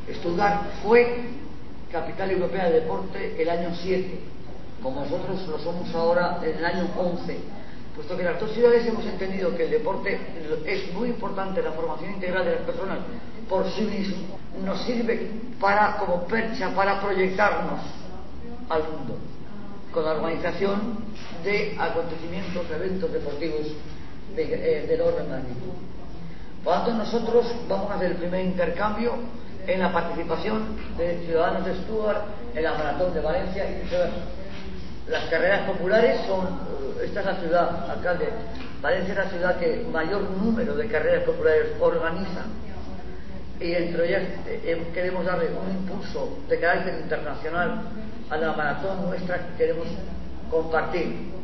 Stuttgart fue capital europea de deporte el año 7, como nosotros lo somos ahora en el año 11, puesto que las dos ciudades hemos entendido que el deporte es muy importante, la formación integral de las personas por sí mismo nos sirve como percha para proyectarnos al mundo con la organización de acontecimientos, de eventos deportivos del orden magnífico. Por lo tanto, nosotros vamos a hacer el primer intercambio en la participación de ciudadanos de Stuttgart en la maratón de Valencia y viceversa. Las carreras populares esta es la ciudad, alcalde, Valencia es la ciudad que mayor número de carreras populares organiza, y entre ellas queremos darle un impulso de carácter internacional a la maratón nuestra que queremos compartir